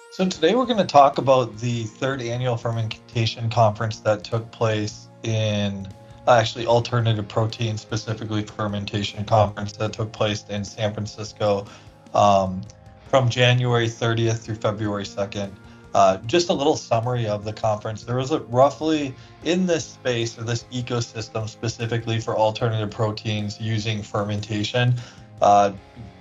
So today we're going to talk about the third annual fermentation conference that took place in actually alternative protein, specifically fermentation conference that took place in San Francisco um, from January 30th through February 2nd. Just a little summary of the conference. There was roughly in this space or this ecosystem specifically for alternative proteins using fermentation. Uh,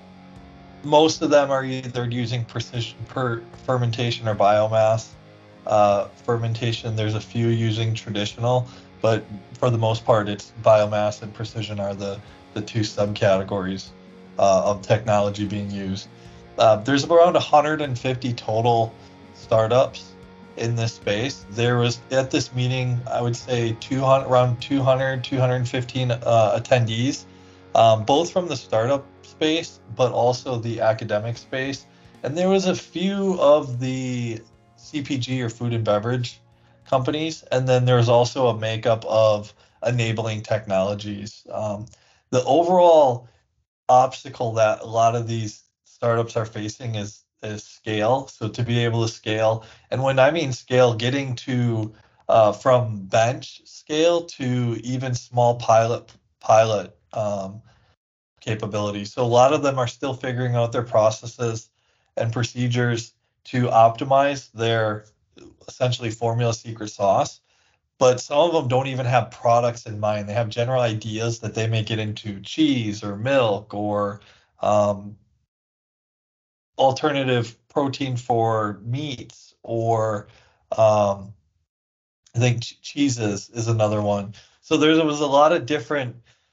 Most of them are either using precision fermentation or biomass fermentation. There's a few using traditional, but for the most part, it's biomass and precision are the two subcategories of technology being used. There's around 150 total startups in this space. There was at this meeting, I would say 200, around 200, 215 attendees, both from the startup space, but also the academic space. And there was a few of the CPG or food and beverage companies, and then there's also a makeup of enabling technologies. The overall obstacle that a lot of these startups are facing is scale. So to be able to scale, and when I mean scale, getting to from bench scale to even small pilot capabilities. So a lot of them are still figuring out their processes and procedures to optimize their essentially formula secret sauce. But some of them don't even have products in mind. They have general ideas that they may get into cheese or milk or um, alternative protein for meats or um, I think cheeses is another one. So there was a lot of different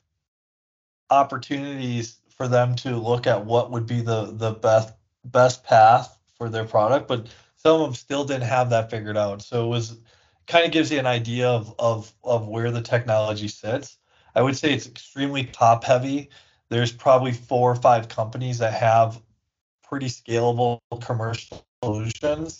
opportunities for them to look at what would be the best path for their product, but some of them still didn't have that figured out. So it was kind of gives you an idea of where the technology sits. I would say it's extremely top heavy. There's probably 4 or 5 companies that have pretty scalable commercial solutions,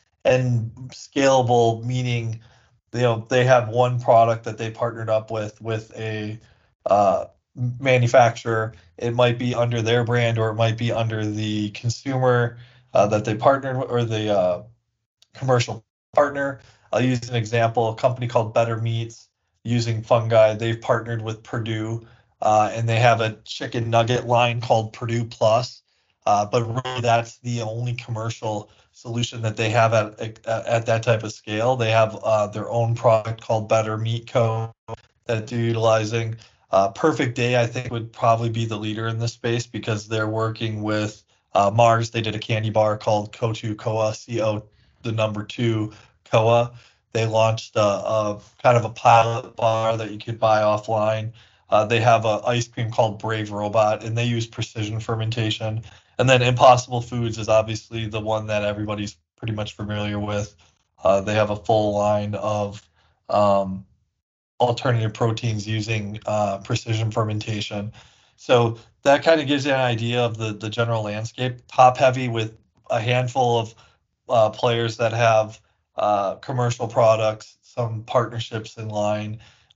and scalable meaning they have one product that they partnered up with a uh, manufacturer. It might be under their brand or it might be under the consumer that they partnered with or the commercial partner. I'll use an example, a company called Better Meats using fungi. They've partnered with Purdue and they have a chicken nugget line called Purdue Plus. But really, that's the only commercial solution that they have at that type of scale. They have their own product called Better Meat Co. that they're utilizing. Perfect Day, I think, would probably be the leader in this space because they're working with Mars. They did a candy bar called Co2 Coa, CO the number two Koa. They launched a kind of a pilot bar that you could buy offline. They have an ice cream called Brave Robot, and they use precision fermentation. And then Impossible Foods is obviously the one that everybody's pretty much familiar with. They have a full line of um, alternative proteins using precision fermentation. So that kind of gives you an idea of the general landscape. Top heavy with a handful of players that have commercial products, some partnerships in line.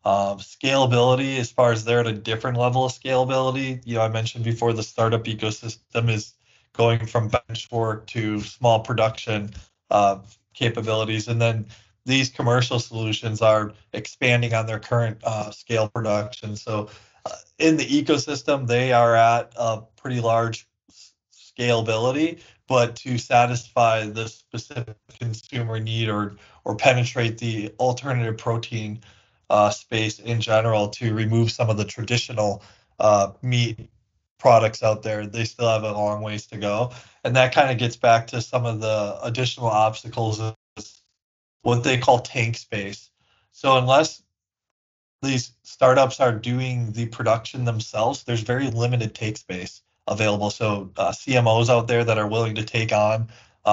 Scalability, as far as they're at a different level of scalability. I mentioned before the startup ecosystem is going from bench work to small production uh, capabilities, and then these commercial solutions are expanding on their current scale production. So in the ecosystem, they are at a pretty large scalability, but to satisfy the specific consumer need or penetrate the alternative protein space in general to remove some of the traditional meat products out there, they still have a long ways to go. And that kind of gets back to some of the additional obstacles of what they call tank space. So unless these startups are doing the production themselves, there's very limited take space available. So CMOs out there that are willing to take on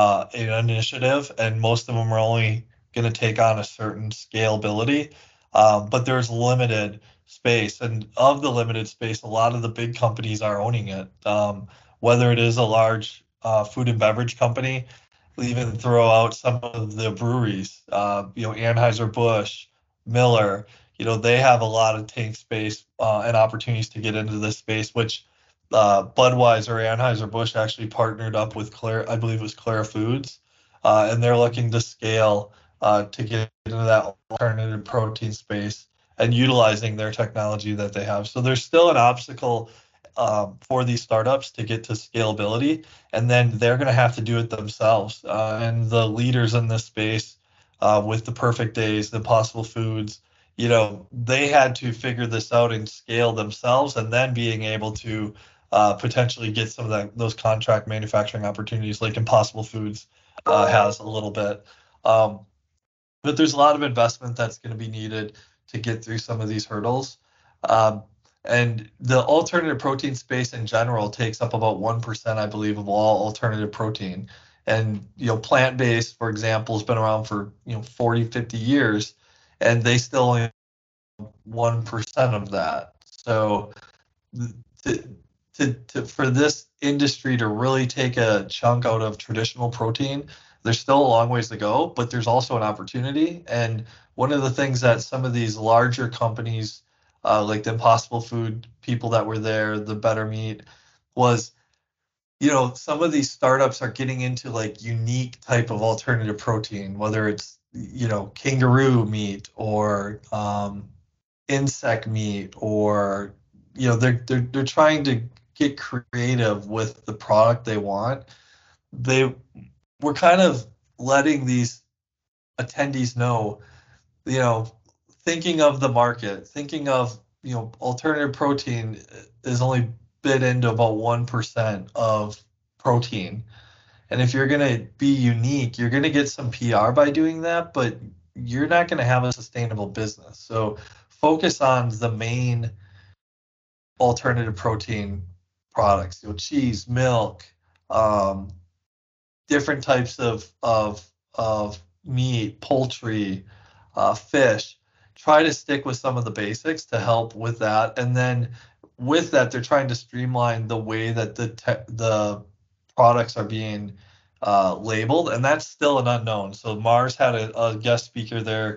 an initiative, and most of them are only going to take on a certain scalability, but there's limited space. And of the limited space, a lot of the big companies are owning it. Whether it is a large food and beverage company, even throw out some of the breweries, Anheuser-Busch, Miller, they have a lot of tank space and opportunities to get into this space, which Budweiser, Anheuser-Busch actually partnered up with Clara, I believe it was Clara Foods, and they're looking to scale to get into that alternative protein space and utilizing their technology that they have. So there's still an obstacle for these startups to get to scalability, and then they're going to have to do it themselves. And the leaders in this space, with the Perfect Days, the Impossible Foods, they had to figure this out and scale themselves, and then being able to potentially get some of those contract manufacturing opportunities like Impossible Foods has a little bit. But there's a lot of investment that's going to be needed to get through some of these hurdles. And the alternative protein space in general takes up about 1%, I believe, of all alternative protein. And, plant-based, for example, has been around for, 40, 50 years, and they still only have 1% of that. So for this industry to really take a chunk out of traditional protein, there's still a long ways to go, but there's also an opportunity. And one of the things that some of these larger companies, like the Impossible Food people that were there, the Better Meat, was, some of these startups are getting into like unique type of alternative protein, whether it's, kangaroo meat or insect meat, or, they're trying to get creative with the product they want. They were kind of letting these attendees know, thinking of the market, thinking of, alternative protein is only bid into about 1% of protein. And if you're going to be unique, you're going to get some PR by doing that, but you're not going to have a sustainable business. So focus on the main alternative protein products, cheese, milk, different types of meat, poultry, fish. Try to stick with some of the basics to help with that, and then with that, they're trying to streamline the way that the products are being labeled, and that's still an unknown. So Mars had a guest speaker there,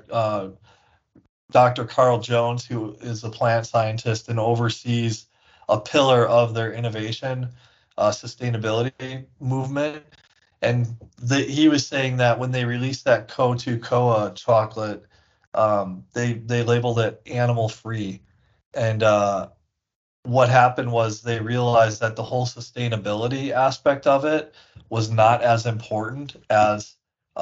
Dr. Carl Jones, who is a plant scientist and oversees a pillar of their innovation sustainability movement. And he was saying that when they released that KO2 Koa chocolate, they labeled it animal free. And what happened was they realized that the whole sustainability aspect of it was not as important as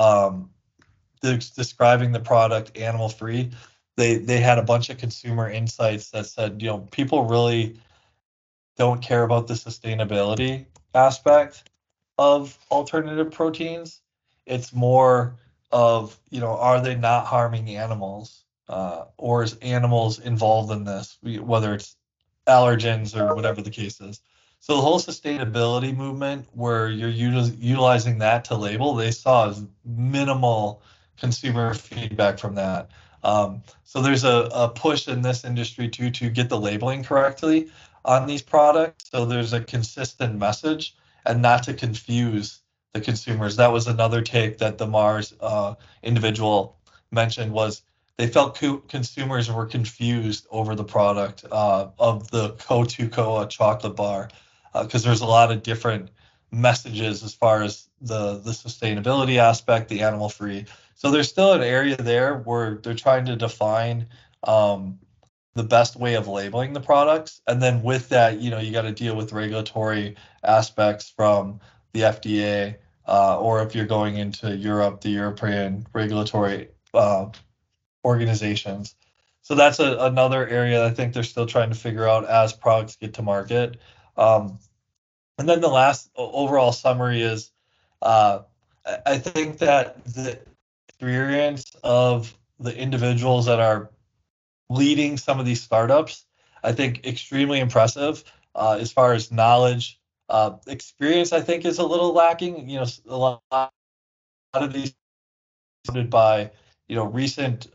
describing the product animal free. They had a bunch of consumer insights that said, people really don't care about the sustainability aspect of alternative proteins. It's more of, are they not harming animals, or is animals involved in this, whether it's allergens or whatever the case is. So the whole sustainability movement, where you're utilizing that to label, they saw minimal consumer feedback from that. So there's a push in this industry too to get the labeling correctly on these products, so there's a consistent message and not to confuse the consumers. That was another take that the Mars individual mentioned, was they felt consumers were confused over the product of the KO2 Koa chocolate bar, because there's a lot of different messages as far as the sustainability aspect, the animal free. So there's still an area there where they're trying to define the best way of labeling the products. And then with that, you got to deal with regulatory aspects from the FDA, or if you're going into Europe, the European regulatory organizations. So that's another area I think they're still trying to figure out as products get to market. And then the last overall summary is, I think that the experience of the individuals that are leading some of these startups, I think extremely impressive. As far as knowledge, experience, I think is a little lacking. A lot of these funded by, recent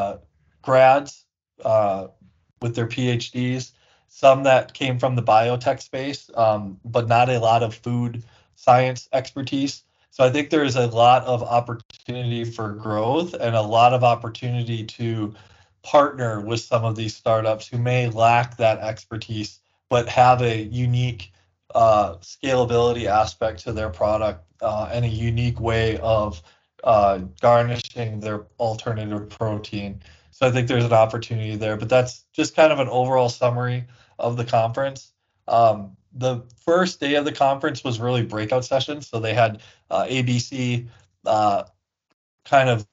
grads with their PhDs, some that came from the biotech space, but not a lot of food science expertise. So I think there's a lot of opportunity for growth and a lot of opportunity to partner with some of these startups who may lack that expertise, but have a unique scalability aspect to their product and a unique way of garnishing their alternative protein. So I think there's an opportunity there, but that's just kind of an overall summary of the conference. The first day of the conference was really breakout sessions. So they had ABC kind of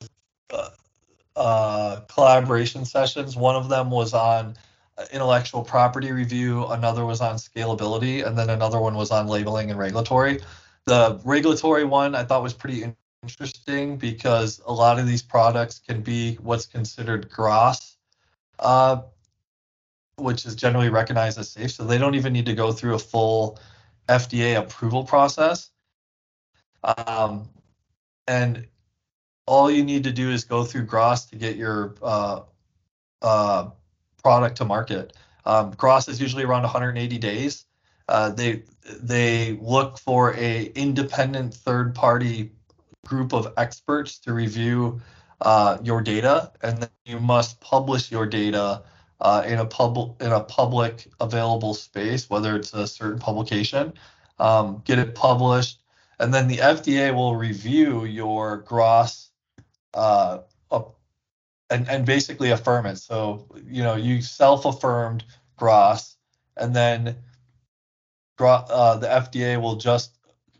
collaboration sessions. One of them was on intellectual property review, another was on scalability, and then another one was on labeling and regulatory. The regulatory one I thought was pretty interesting because a lot of these products can be what's considered GRAS, which is generally recognized as safe. So they don't even need to go through a full FDA approval process. And all you need to do is go through GRAS to get your product to market. GRAS is usually around 180 days. They look for a independent third party group of experts to review your data, and then you must publish your data in a public available space, whether it's a certain publication. Get it published, and then the FDA will review your GRAS and basically affirm it. So you self-affirmed GRAS, and then the FDA will just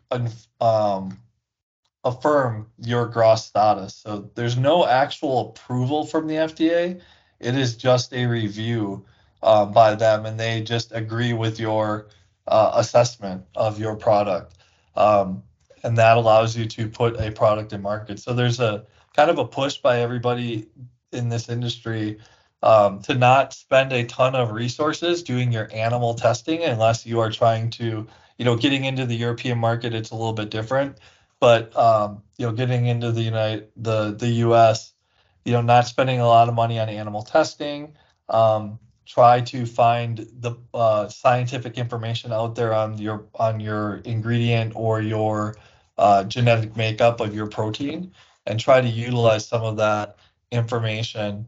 affirm your GRAS status. So there's no actual approval from the FDA. It is just a review by them, and they just agree with your assessment of your product. And that allows you to put a product in market. So there's a kind of a push by everybody in this industry to not spend a ton of resources doing your animal testing unless you are trying to, getting into the European market, it's a little bit different. But getting into the US, not spending a lot of money on animal testing. Try to find the scientific information out there on your ingredient or your genetic makeup of your protein, and try to utilize some of that information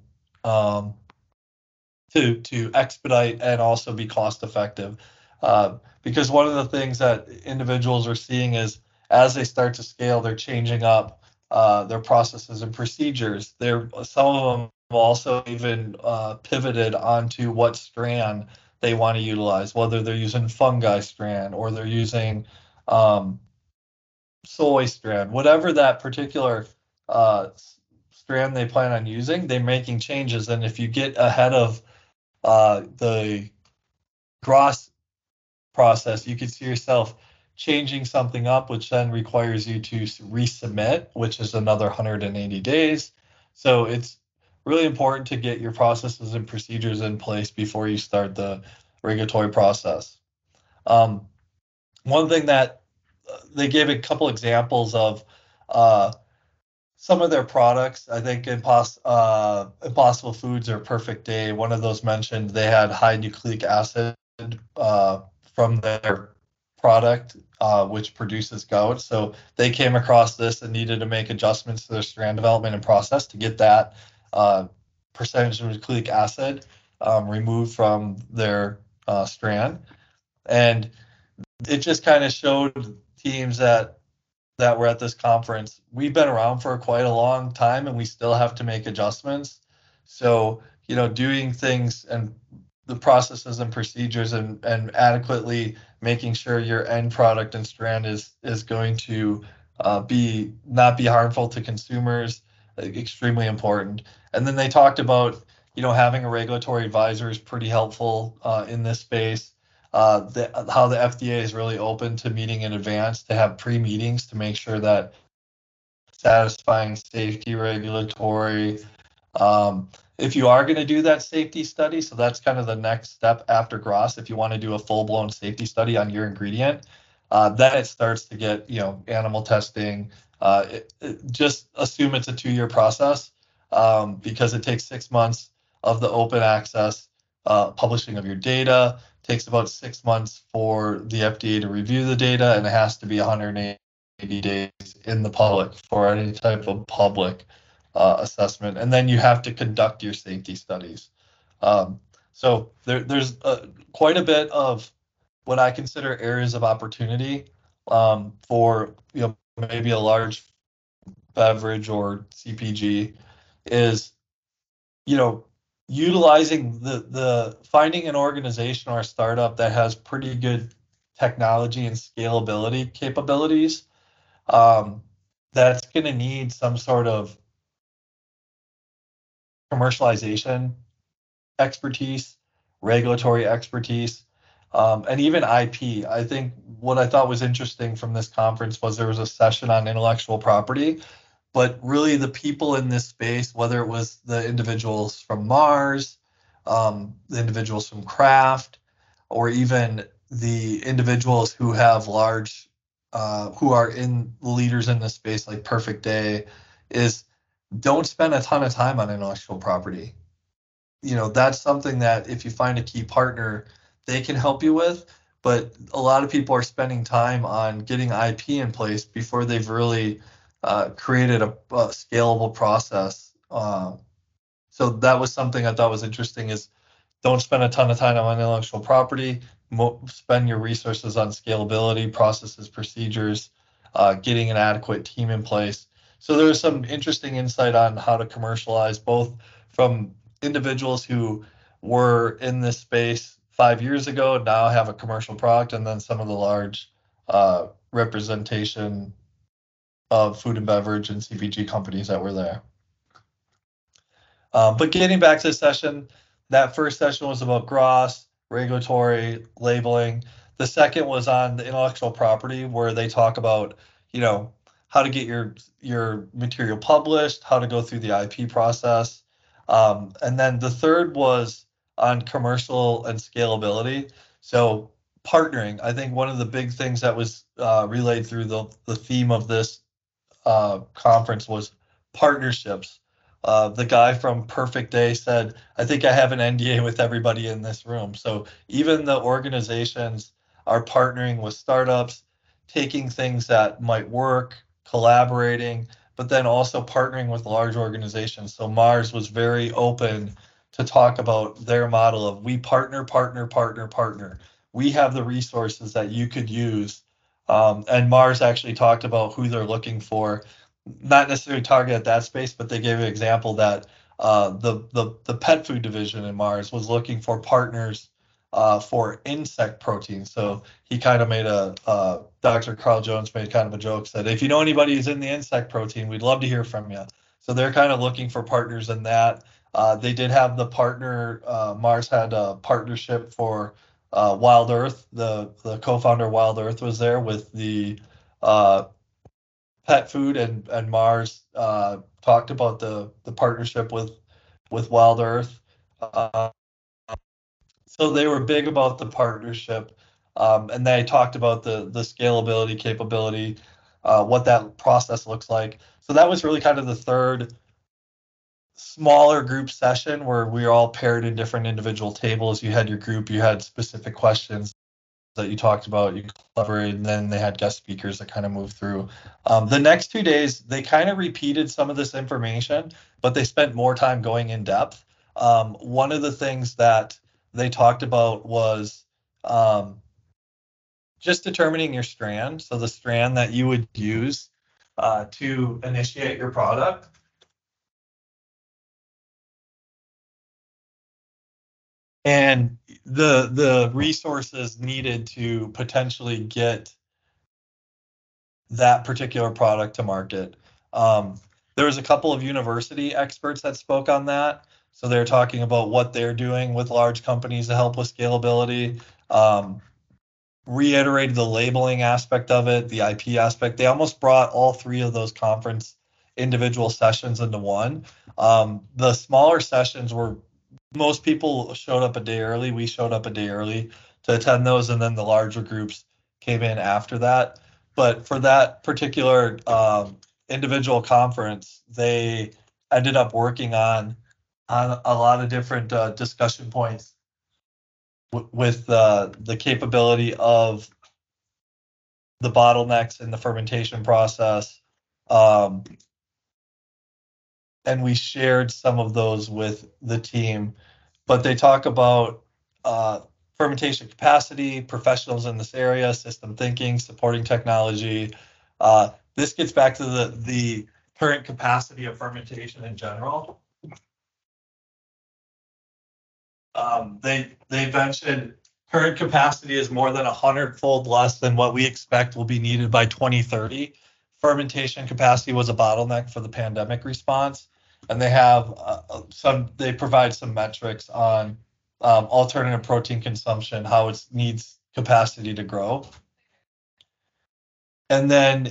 to expedite and also be cost effective. Because one of the things that individuals are seeing is as they start to scale, they're changing up their processes and procedures. Some of them also even pivoted onto what strand they want to utilize, whether they're using fungi strand or they're using soy strand, whatever that particular strand they plan on using, they're making changes. And if you get ahead of the GRAS process, you could see yourself changing something up, which then requires you to resubmit, which is another 180 days. So it's really important to get your processes and procedures in place before you start the regulatory process. One thing that they gave a couple examples of some of their products. I think Impossible Foods or Perfect Day, one of those mentioned they had high nucleic acid from their product, which produces gout. So they came across this and needed to make adjustments to their strand development and process to get that percentage of nucleic acid removed from their strand. And it just kind of showed teams that were at this conference, we've been around for quite a long time and we still have to make adjustments. So, doing things and the processes and procedures and adequately making sure your end product and strand is going to not be harmful to consumers, extremely important. And then they talked about, having a regulatory advisor is pretty helpful in this space. How the FDA is really open to meeting in advance, to have pre-meetings to make sure that satisfying safety regulatory. If you are going to do that safety study, so that's kind of the next step after GRAS. If you want to do a full-blown safety study on your ingredient, then it starts to get, animal testing. Just assume it's a 2-year process because it takes 6 months of the open access publishing of your data. Takes about 6 months for the FDA to review the data, and it has to be 180 days in the public for any type of public assessment. And then you have to conduct your safety studies. So there's quite a bit of what I consider areas of opportunity for maybe a large beverage or CPG is you know utilizing the finding an organization or a startup that has pretty good technology and scalability capabilities um, that's going to need some sort of commercialization expertise, regulatory expertise, and even IP. I think what I thought was interesting from this conference was there was a session on intellectual property, but really the people in this space, whether it was the individuals from Mars, the individuals from Kraft, or even the individuals who have large, who are in leaders in this space like Perfect Day, is don't spend a ton of time on intellectual property. That's something that if you find a key partner, they can help you with. But a lot of people are spending time on getting IP in place before they've really created a scalable process. So that was something I thought was interesting is don't spend a ton of time on intellectual property, spend your resources on scalability, processes, procedures, getting an adequate team in place. So there was some interesting insight on how to commercialize both from individuals who were in this space 5 years ago, now have a commercial product, and then some of the large representation of food and beverage and CPG companies that were there. But getting back to the session, that first session was about GROS, regulatory, labeling. The second was on the intellectual property, where they talk about, how to get your material published, how to go through the IP process. And then the third was on commercial and scalability. So partnering, I think one of the big things that was relayed through the theme of this conference was partnerships. The guy from Perfect Day said, I think I have an NDA with everybody in this room. So even the organizations are partnering with startups, taking things that might work, collaborating, but then also partnering with large organizations. So Mars was very open to talk about their model of we partner, partner, partner, partner. We have the resources that you could use. And Mars actually talked about who they're looking for, not necessarily target at that space, but they gave an example that the pet food division in Mars was looking for partners for insect protein. So he kind of made Dr. Carl Jones made kind of a joke, said, if you know anybody who's in the insect protein, we'd love to hear from you. So they're kind of looking for partners in that. They did have the partner, Mars had a partnership for Wild Earth. The co-founder of Wild Earth was there with the pet food, and Mars talked about the partnership with Wild Earth. So they were big about the partnership, and they talked about the scalability capability, what that process looks like. So that was really kind of the third smaller group session where we were all paired in different individual tables. You had your group, you had specific questions that you talked about, you collaborated, and then they had guest speakers that kind of moved through. The next 2 days, they kind of repeated some of this information, but they spent more time going in depth. One of the things that they talked about was just determining your strand. So the strand that you would use to initiate your product. And the resources needed to potentially get that particular product to market. There was a couple of university experts that spoke on that. So they're talking about what they're doing with large companies to help with scalability, reiterated the labeling aspect of it, the IP aspect. They almost brought all three of those conference individual sessions into one. The smaller sessions were, most people showed up a day early. We showed up a day early to attend those, and then the larger groups came in after that. But for that particular individual conference, they ended up working on a lot of different discussion points with the capability of the bottlenecks in the fermentation process. And we shared some of those with the team, but they talk about fermentation capacity, professionals in this area, system thinking, supporting technology. This gets back to the current capacity of fermentation in general. They mentioned current capacity is more than 100-fold less than what we expect will be needed by 2030. Fermentation capacity was a bottleneck for the pandemic response, and they have they provide some metrics on alternative protein consumption, how it needs capacity to grow. And then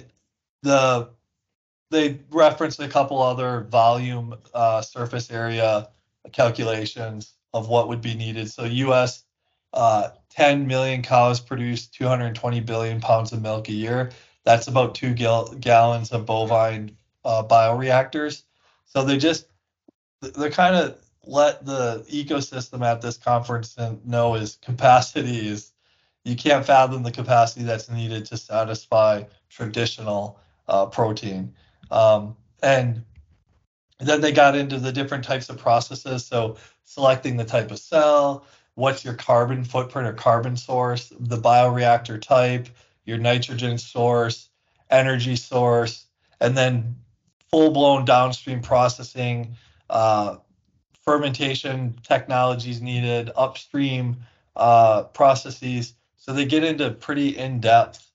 they referenced a couple other volume surface area calculations of what would be needed. So US 10 million cows produce 220 billion pounds of milk a year. That's about 2 gallons of bovine bioreactors. So they're kind of let the ecosystem at this conference know is capacity is, you can't fathom the capacity that's needed to satisfy traditional protein. And then they got into the different types of processes. So selecting the type of cell, what's your carbon footprint or carbon source, the bioreactor type, your nitrogen source, energy source, and then full-blown downstream processing, fermentation technologies needed, upstream processes. So they get into pretty in-depth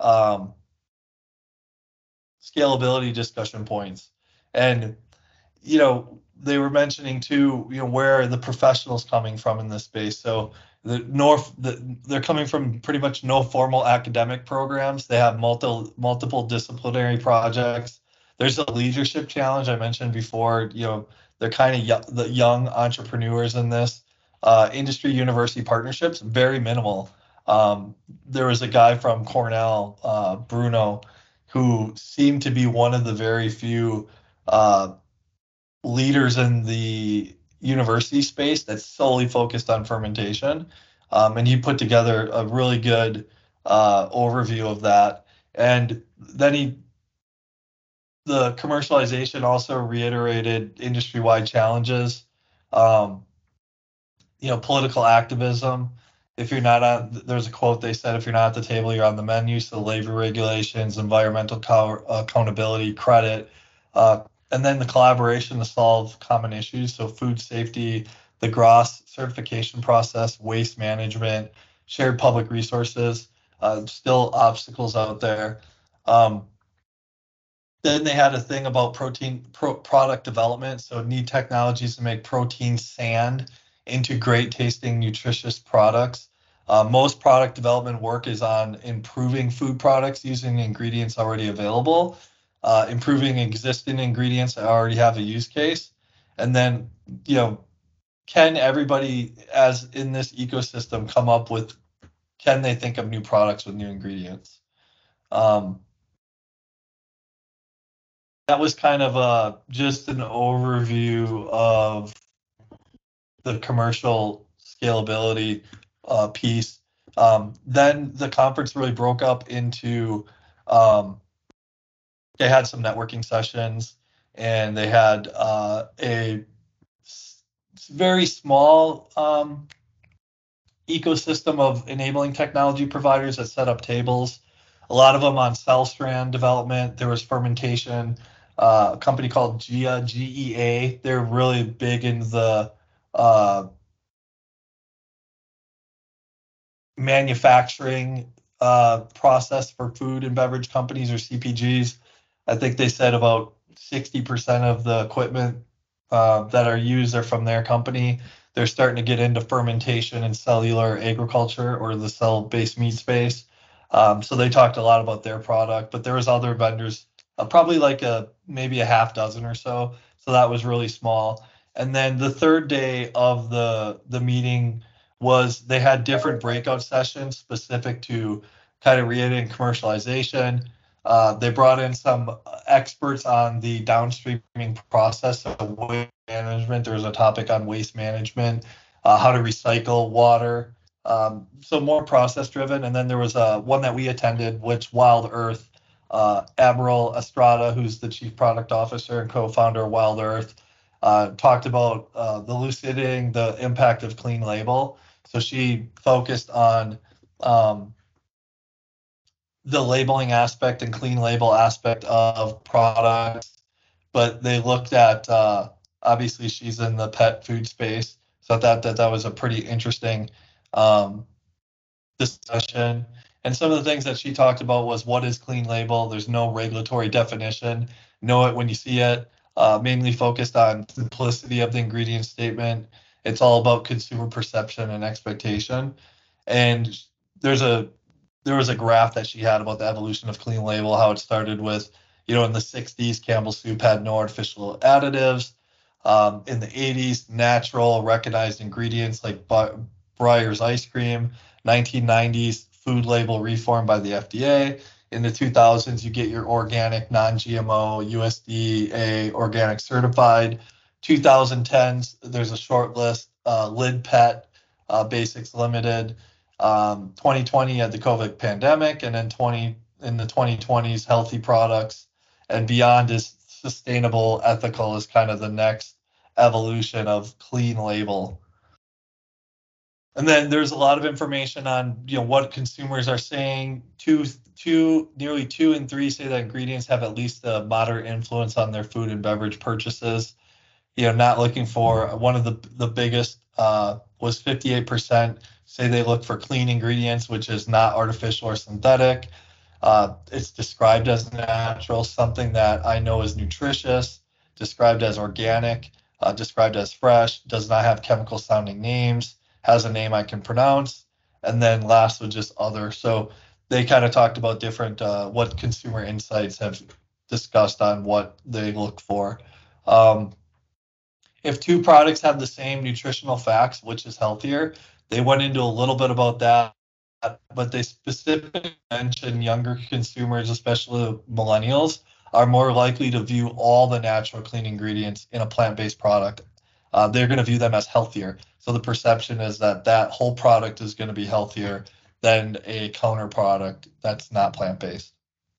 scalability discussion points. And, they were mentioning too, where are the professionals coming from in this space? So they're coming from pretty much no formal academic programs. They have multiple disciplinary projects. There's a leadership challenge I mentioned before. They're kind of the young entrepreneurs in this. Industry university partnerships, very minimal. There was a guy from Cornell, Bruno, who seemed to be one of the very few leaders in the university space that's solely focused on fermentation. And he put together a really good overview of that. And then the commercialization also reiterated industry-wide challenges, political activism. If you're not on, there's a quote they said, if you're not at the table, you're on the menu. So labor regulations, environmental accountability, credit, and then the collaboration to solve common issues. So food safety, the GRAS certification process, waste management, shared public resources, still obstacles out there. Then they had a thing about product development. So need technologies to make protein sand into great tasting, nutritious products. Most product development work is on improving food products using ingredients already available, improving existing ingredients that already have a use case. And then, can everybody as in this ecosystem come up with, can they think of new products with new ingredients? That was kind of just an overview of the commercial scalability piece. Then the conference really broke up into, they had some networking sessions, and they had a very small ecosystem of enabling technology providers that set up tables. A lot of them on cell strand development. There was fermentation. A company called GEA, GEA. They're really big in the manufacturing process for food and beverage companies or CPGs. I think they said about 60% of the equipment that are used are from their company. They're starting to get into fermentation and cellular agriculture, or the cell-based meat space. So they talked a lot about their product, but there was other vendors, probably like maybe a half dozen or so. So that was really small. And then the third day of the meeting was, they had different breakout sessions specific to kind of reiterating commercialization. They brought in some experts on the downstreaming process of waste management. There was a topic on waste management, how to recycle water. So more process driven. And then there was one that we attended, which Wild Earth, Admiral Estrada, who's the chief product officer and co-founder of Wild Earth, talked about the elucidating the impact of clean label. So she focused on the labeling aspect and clean label aspect of products, but they looked at obviously she's in the pet food space, so I thought that was a pretty interesting um, discussion. And some of the things that she talked about was what is clean label? There's no regulatory definition. Know it when you see it. Mainly focused on simplicity of the ingredient statement. It's all about consumer perception and expectation. And there's a there was a graph that she had about the evolution of clean label, how it started with, in the 60s, Campbell Soup had no artificial additives. In the 80s, natural recognized ingredients like Breyer's ice cream. 1990s, food label reformed by the FDA. In the 2000s, you get your organic, non-GMO, USDA organic certified. 2010s, there's a short list, Lid Pet, Basics Limited. 2020 had the COVID pandemic, and then in the 2020s, healthy products and beyond is sustainable, ethical is kind of the next evolution of clean label. And then there's a lot of information on what consumers are saying. Nearly 2 in 3 say that ingredients have at least a moderate influence on their food and beverage purchases. Not looking for one of the biggest was 58% say they look for clean ingredients, which is not artificial or synthetic. It's described as natural, something that I know is nutritious, described as organic, described as fresh, does not have chemical sounding names, has a name I can pronounce, and then last was just other. So they kind of talked about different what consumer insights have discussed on what they look for. If two products have the same nutritional facts, which is healthier, they went into a little bit about that, but they specifically mentioned younger consumers, especially millennials, are more likely to view all the natural clean ingredients in a plant-based product. They're going to view them as healthier. So the perception is that that whole product is going to be healthier than a counter product that's not plant-based.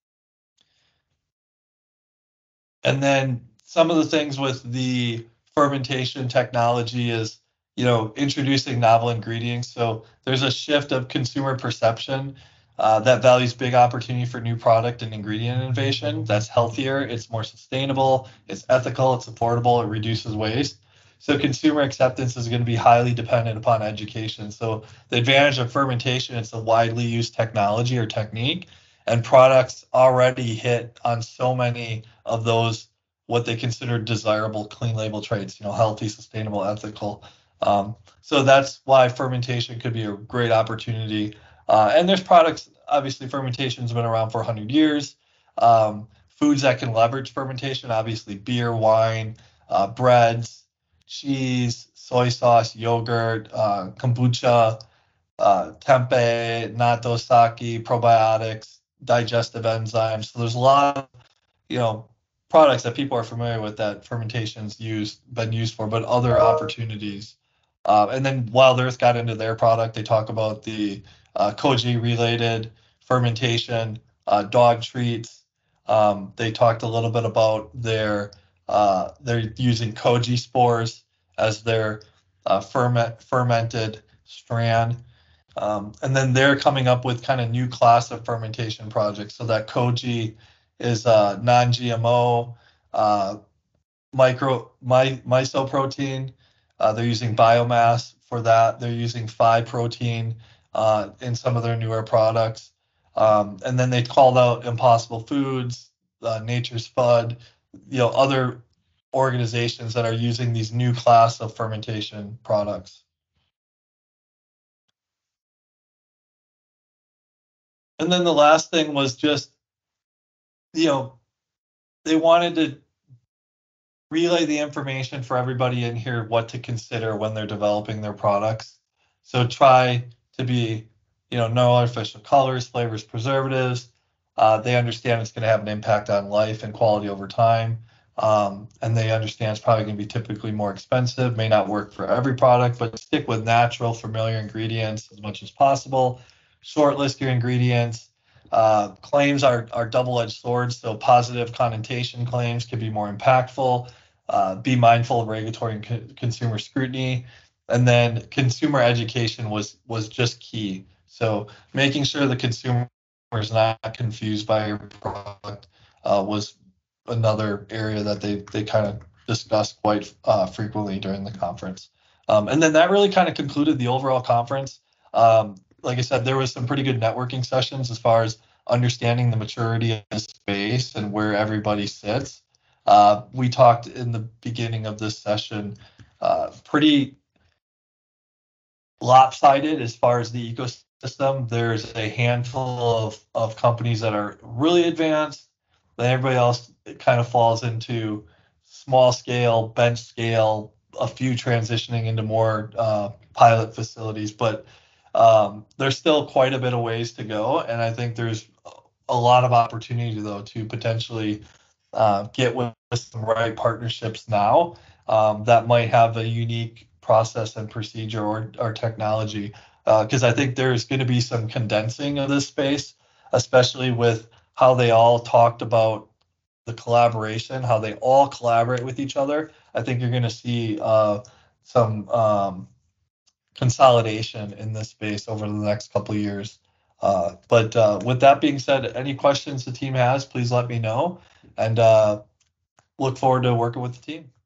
And then some of the things with the fermentation technology is, introducing novel ingredients. So there's a shift of consumer perception that values big opportunity for new product and ingredient innovation. That's healthier, it's more sustainable, it's ethical, it's affordable, it reduces waste. So consumer acceptance is going to be highly dependent upon education. So the advantage of fermentation, it's a widely used technology or technique, and products already hit on so many of those what they consider desirable clean label traits, healthy, sustainable, ethical. So that's why fermentation could be a great opportunity. And there's products, obviously fermentation's been around for 100 years. Foods that can leverage fermentation, obviously beer, wine, breads, cheese, soy sauce, yogurt, kombucha, tempeh, natto, sake, probiotics, digestive enzymes. So there's a lot of, products that people are familiar with that fermentation's been used for, but other opportunities. And then Wild Earth got into their product. They talk about the koji related fermentation, dog treats. They talked a little bit about they're using koji spores as their fermented strand. And then they're coming up with kind of new class of fermentation projects. So that koji is non-GMO, misoprotein. They're using biomass for that. They're using 5-protein in some of their newer products. And then they called out Impossible Foods, Nature's Fud, other organizations that are using these new class of fermentation products. And then the last thing was just, they wanted to relay the information for everybody in here what to consider when they're developing their products. So try to be, no artificial colors, flavors, preservatives. They understand it's going to have an impact on life and quality over time. And they understand it's probably going to be typically more expensive, may not work for every product, but stick with natural, familiar ingredients as much as possible. Shortlist your ingredients. Claims are double-edged swords, so positive connotation claims can be more impactful. Be mindful of regulatory and consumer scrutiny. And then consumer education was just key. So making sure the consumer is not confused by your product was another area that they kind of discussed quite frequently during the conference. And then that really kind of concluded the overall conference. Like I said, there was some pretty good networking sessions as far as understanding the maturity of the space and where everybody sits. We talked in the beginning of this session pretty lopsided as far as the ecosystem. There's a handful of companies that are really advanced, then everybody else kind of falls into small scale, bench scale, a few transitioning into more pilot facilities, but there's still quite a bit of ways to go, and I think there's a lot of opportunity though to potentially get with some right partnerships now that might have a unique process and procedure or technology. Because I think there's going to be some condensing of this space, especially with how they all talked about the collaboration, how they all collaborate with each other. I think you're going to see some consolidation in this space over the next couple of years. But with that being said, any questions the team has, please let me know, and look forward to working with the team.